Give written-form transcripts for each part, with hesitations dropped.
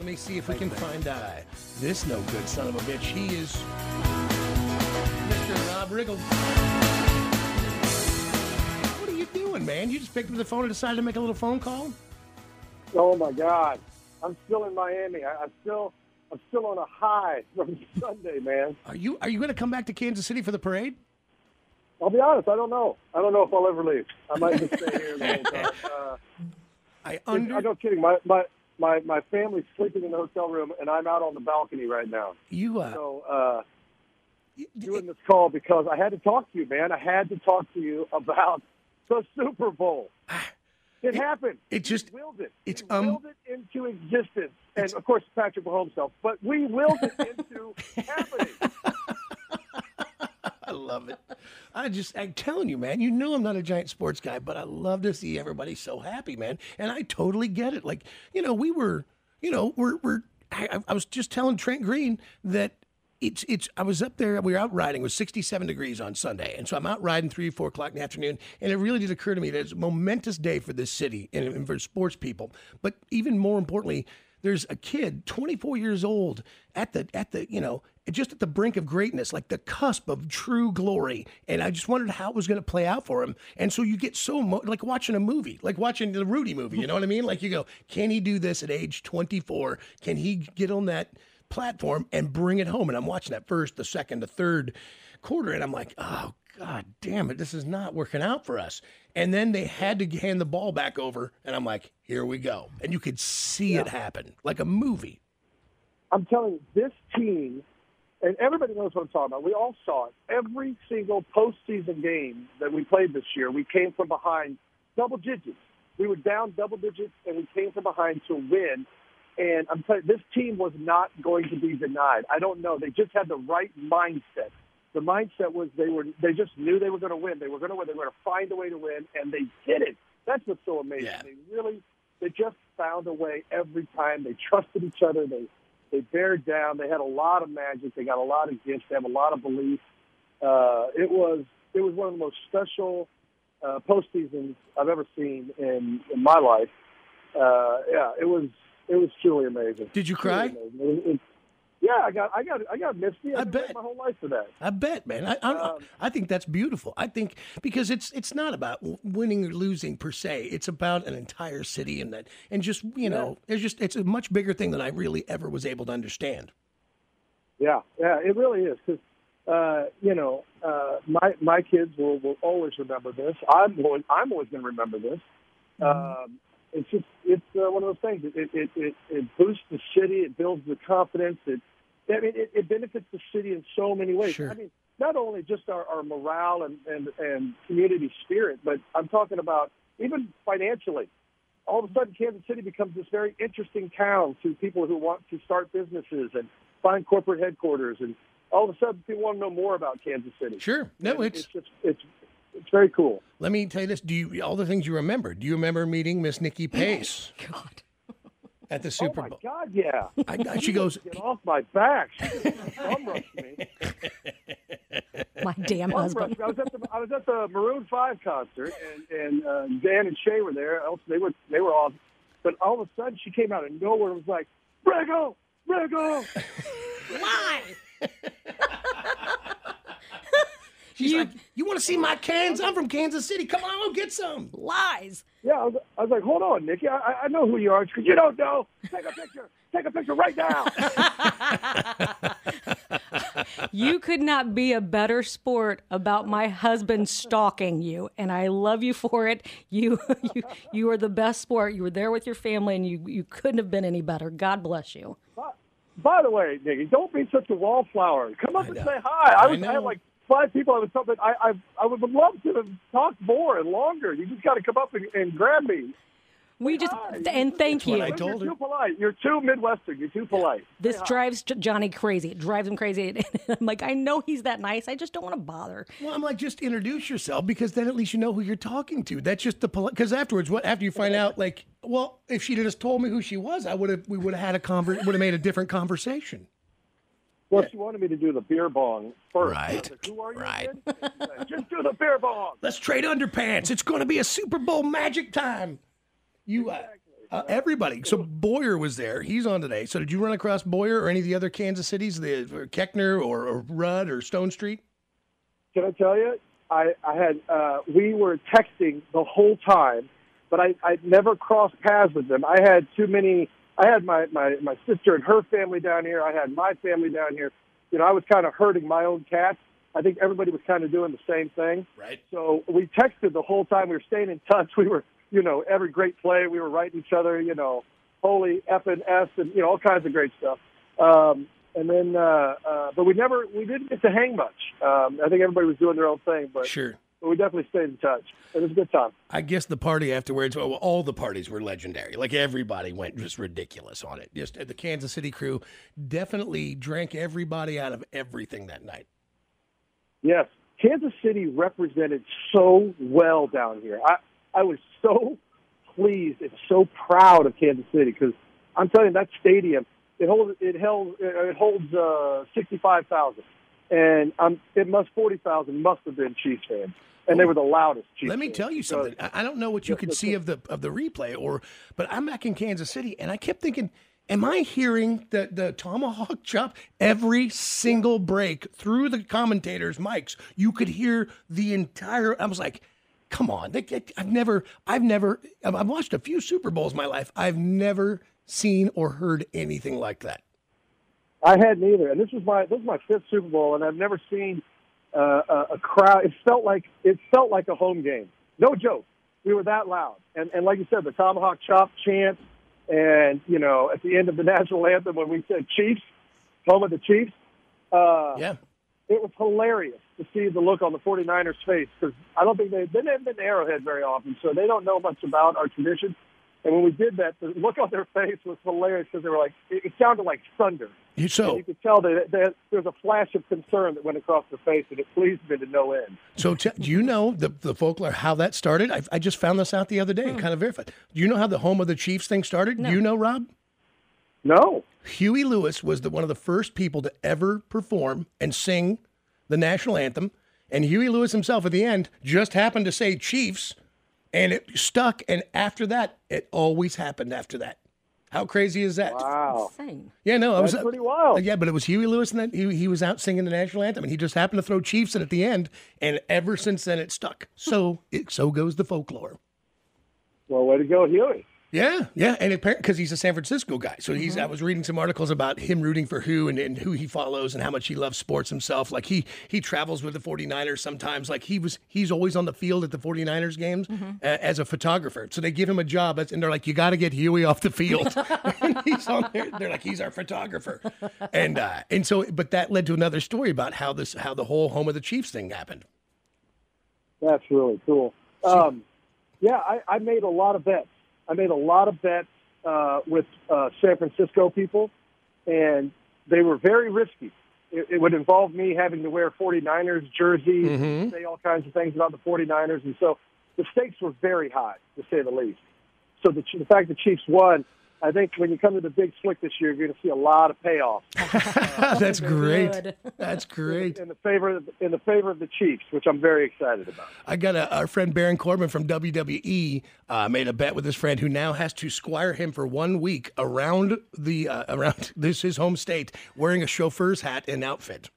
me see if we can find this no good son of a bitch. He is Mr. Rob Riggle. What are you doing, man? You just picked up the phone and decided to make a little phone call? Oh my God, I'm still in Miami. I'm still on a high from Sunday, man. Are you going to come back to Kansas City for the parade? I'll be honest, I don't know. I don't know if I'll ever leave. I might just stay here the whole time. I'm not kidding. My family's sleeping in the hotel room, and I'm out on the balcony right now. Doing this call because I had to talk to you, man. I had to talk to you about the Super Bowl. It happened. It just willed it. It's willed it into existence, and of course Patrick Mahomes himself. But we willed it into happening. I love it. I'm telling you, man, you know I'm not a giant sports guy, but I love to see everybody so happy, man. And I totally get it. Like, I was just telling Trent Green that I was up there, we were out riding, it was 67 degrees on Sunday. And so I'm out riding 3 or 4 o'clock in the afternoon. And it really did occur to me that it's a momentous day for this city and for sports people. But even more importantly, there's a kid, 24 years old, just at the brink of greatness, like the cusp of true glory. And I just wondered how it was going to play out for him. And so you get like watching a movie, like watching the Rudy movie, you know what I mean? Like you go, can he do this at age 24? Can he get on that platform and bring it home? And I'm watching that first, the second, the third quarter, and I'm like, oh, God damn it, this is not working out for us. And then they had to hand the ball back over, and I'm like, here we go. And you could see it happen, like a movie. I'm telling you, this team, and everybody knows what I'm talking about. We all saw it. Every single postseason game that we played this year, we came from behind double digits. We were down double digits, and we came from behind to win. And I'm telling you, this team was not going to be denied. I don't know. They just had the right mindset. The mindset was they just knew they were going to win. They were going to win. They were going to find a way to win, and they did it. That's what's so amazing. Yeah. They just found a way every time. They trusted each other. They bared down. They had a lot of magic. They got a lot of gifts. They have a lot of belief. It was one of the most special postseasons I've ever seen in my life. It was truly amazing. Did you cry? Yeah, I got misty. I bet my whole life for that. I bet, man. I think that's beautiful. I think because it's not about winning or losing per se. It's about an entire city and just it's a much bigger thing than I really ever was able to understand. Yeah, it really is because my kids will always remember this. I'm always going to remember this. It's one of those things. It boosts the city. It builds the confidence. It benefits the city in so many ways. Sure. I mean, not only just our morale and community spirit, but I'm talking about even financially. All of a sudden, Kansas City becomes this very interesting town to people who want to start businesses and find corporate headquarters. And all of a sudden, people want to know more about Kansas City. Sure. No, it's very cool. Let me tell you this. All the things you remember? Do you remember meeting Miss Nikki Pace? God. At the Super Bowl. Oh, my God, yeah. She goes, get off my back. She just bum rushed me. My damn husband. I was at the Maroon 5 concert, and Dan and Shay were there. They were off. But all of a sudden, she came out of nowhere and was like, Riggle! Why? She's like, you want to see my cans? I'm from Kansas City. Come on, I'll get some. Lies. Yeah, I was like, hold on, Nikki. I know who you are. Because you don't know. Take a picture. Take a picture right now. You could not be a better sport about my husband stalking you, and I love you for it. You are the best sport. You were there with your family, and you couldn't have been any better. God bless you. By the way, Nikki, don't be such a wallflower. Come up and say hi. I had like 5 people I was talking. I would love to have talked more and longer. You just got to come up and grab me. Thank you. I told her. You're too polite. You're too Midwestern. You're too polite. This drives Johnny crazy. It drives him crazy. I'm like, I know he's that nice. I just don't want to bother. Well, I'm like, just introduce yourself because then at least you know who you're talking to. That's just the polite. Because afterwards, after you find out, like, well, if she'd just told me who she was, we would have had would have made a different conversation. Well, she wanted me to do the beer bong first. Right. Like, who are you? Right. Just do the beer bong. Let's trade underpants. It's going to be a Super Bowl magic time. Everybody. So Boyer was there. He's on today. So did you run across Boyer or any of the other Kansas cities, the Keckner or Rudd or Stone Street? Can I tell you? I had we were texting the whole time, but I never crossed paths with them. I had too many. I had my sister and her family down here. I had my family down here. You know, I was kind of herding my own cats. I think everybody was kind of doing the same thing. Right. So we texted the whole time. We were staying in touch. We were, you know, every great play, we were writing each other, you know, holy F and S and, you know, all kinds of great stuff. And then, but we didn't get to hang much. I think everybody was doing their own thing, but Sure. But we definitely stayed in touch. It was a good time. I guess the party afterwards, well, all the parties were legendary. Like everybody went just ridiculous on it. Just the Kansas City crew definitely drank everybody out of everything that night. Yes. Kansas City represented so well down here. I was so pleased and so proud of Kansas City because I'm telling you, that stadium, it holds 65,000. And 40,000 must have been Chiefs fans. And they were the loudest Chiefs Let me fans. tell you something. I don't know what you could see of the replay, but I'm back in Kansas City, and I kept thinking, am I hearing the tomahawk chop every single break through the commentators' mics? You could hear the entire. I was like, come on! I've watched a few Super Bowls in my life. I've never seen or heard anything like that. I hadn't either, and this was my fifth Super Bowl, and I've never seen a crowd. It felt like a home game. No joke. We were that loud, and like you said, the tomahawk chop chant, and you know, at the end of the national anthem when we said Chiefs, home of the Chiefs. Yeah, it was hilarious to see the look on the 49ers' face because I don't think they haven't been to Arrowhead very often, so they don't know much about our tradition. And when we did that, the look on their face was hilarious because they were like, it sounded like thunder. So and you could tell that there was a flash of concern that went across their face, and it pleased me to no end. So do you know the folklore, how that started? I just found this out the other day and kind of verified. Do you know how the home of the Chiefs thing started? No. Do you know, Rob? No. Huey Lewis was one of the first people to ever perform and sing the national anthem. And Huey Lewis himself at the end just happened to say Chiefs, and it stuck. And after that, it always happened after that. How crazy is that? Wow. Insane. Yeah, no, That's pretty wild. Yeah, but it was Huey Lewis, and then he was out singing the national anthem, and he just happened to throw Chiefs in at the end, and ever since then it stuck. So goes the folklore. Well, way to go, Huey. Yeah, and apparently because he's a San Francisco guy, so I was reading some articles about him rooting for who and who he follows and how much he loves sports himself. Like he travels with the 49ers sometimes. Like he's always on the field at the 49ers games as a photographer. So they give him a job, and they're like, you got to get Huey off the field. And he's on there. They're like, he's our photographer, and so but that led to another story about how the whole home of the Chiefs thing happened. That's really cool. Yeah, I made a lot of bets. I made a lot of bets with San Francisco people, and they were very risky. It would involve me having to wear 49ers jerseys, say all kinds of things about the 49ers, and so the stakes were very high, to say the least. So the fact the Chiefs won, I think when you come to the big slick this year, you're going to see a lot of payoff. That's great. Good. That's great. In the favor of the Chiefs, which I'm very excited about. I got our friend Baron Corbin from WWE made a bet with his friend who now has to squire him for 1 week around his home state wearing a chauffeur's hat and outfit.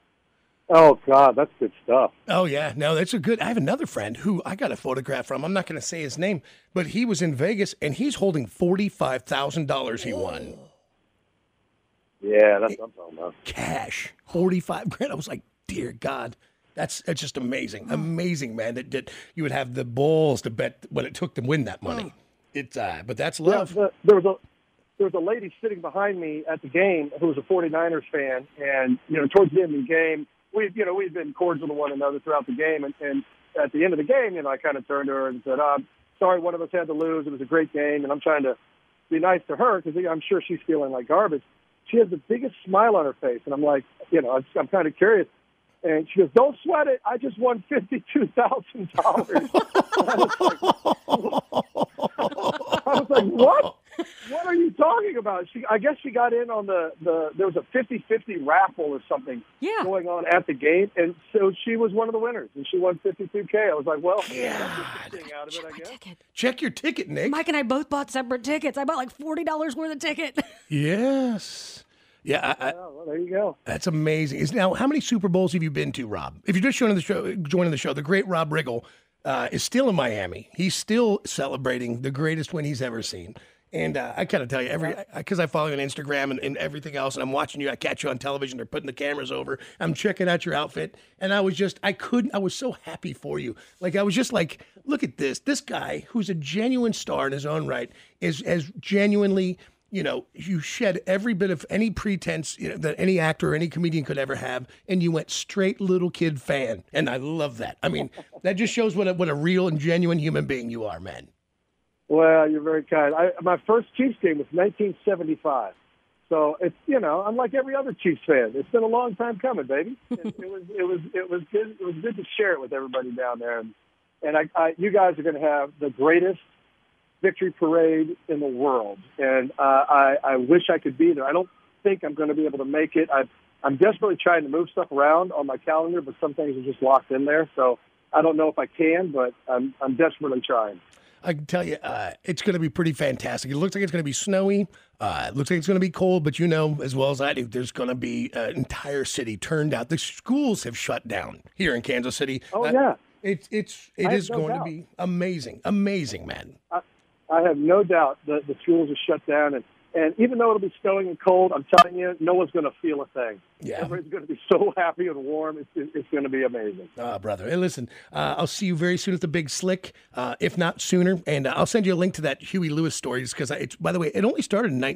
Oh, God, that's good stuff. Oh, yeah. No, that's a good. I have another friend who I got a photograph from. I'm not going to say his name, but he was in Vegas and he's holding $45,000 he won. Yeah, that's what I'm talking about. Cash. 45 grand. I was like, dear God. That's just amazing. Amazing, man, that you would have the balls to bet what it took to win that money. But that's love. Yeah, there was a lady sitting behind me at the game who was a 49ers fan, and towards the end of the game, we'd been cordial to one another throughout the game, and at the end of the game, I kind of turned to her and said, sorry, one of us had to lose. It was a great game, and I'm trying to be nice to her because I'm sure she's feeling like garbage. She has the biggest smile on her face, and I'm like, I'm kind of curious. And she goes, don't sweat it. I just won $52,000. I was like, what? What are you talking about? I guess she got in on the there was a 50-50 raffle or something going on at the game, and so she was one of the winners, and she won $52K. I was like, well, that's a thing out of it, I guess. Check your ticket, Nick. Mike and I both bought separate tickets. I bought like $40 worth of ticket. Yes. Yeah, well, there you go. That's amazing. Now, how many Super Bowls have you been to, Rob? If you're just joining the show, the great Rob Riggle is still in Miami. He's still celebrating the greatest win he's ever seen. And I gotta tell you, because I follow you on Instagram and everything else, and I'm watching you, I catch you on television, they're putting the cameras over, I'm checking out your outfit, and I was so happy for you. Like, I was just like, look at this guy who's a genuine star in his own right is as genuinely, you shed every bit of any pretense that any actor or any comedian could ever have, and you went straight little kid fan, and I love that. I mean, that just shows what a real and genuine human being you are, man. Well, you're very kind. My first Chiefs game was 1975. So it's, I'm like every other Chiefs fan. It's been a long time coming, baby. It was good. It was good to share it with everybody down there. And you guys are going to have the greatest victory parade in the world. And I wish I could be there. I don't think I'm going to be able to make it. I'm desperately trying to move stuff around on my calendar, but some things are just locked in there. So I don't know if I can, but I'm desperately trying. I can tell you, it's going to be pretty fantastic. It looks like it's going to be snowy. It looks like it's going to be cold, but as well as I do, there's going to be an entire city turned out. The schools have shut down here in Kansas City. Oh, yeah. It is going to be amazing. Amazing, man. I have no doubt that the schools are shut down, and even though it'll be snowing and cold, I'm telling you, no one's going to feel a thing. Yeah. Everybody's going to be so happy and warm. It's going to be amazing. Brother. Hey, listen, I'll see you very soon at the Big Slick, if not sooner. And I'll send you a link to that Huey Lewis story because, by the way, it only started in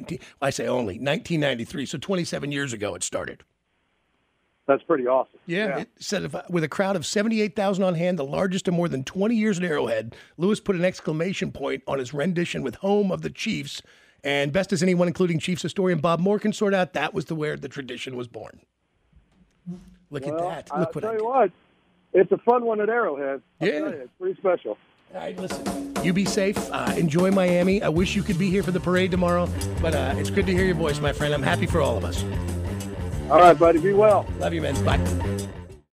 1993. So 27 years ago it started. That's pretty awesome. Yeah. It said with a crowd of 78,000 on hand, the largest in more than 20 years at Arrowhead, Lewis put an exclamation point on his rendition with Home of the Chiefs. And best as anyone, including Chiefs historian Bob Moore, can sort out, that was where the tradition was born. Look at that. Look what I tell you what, it's a fun one at Arrowhead. Yeah. It's pretty special. All right, listen, you be safe. Enjoy Miami. I wish you could be here for the parade tomorrow, but it's good to hear your voice, my friend. I'm happy for all of us. All right, buddy. Be well. Love you, man. Bye.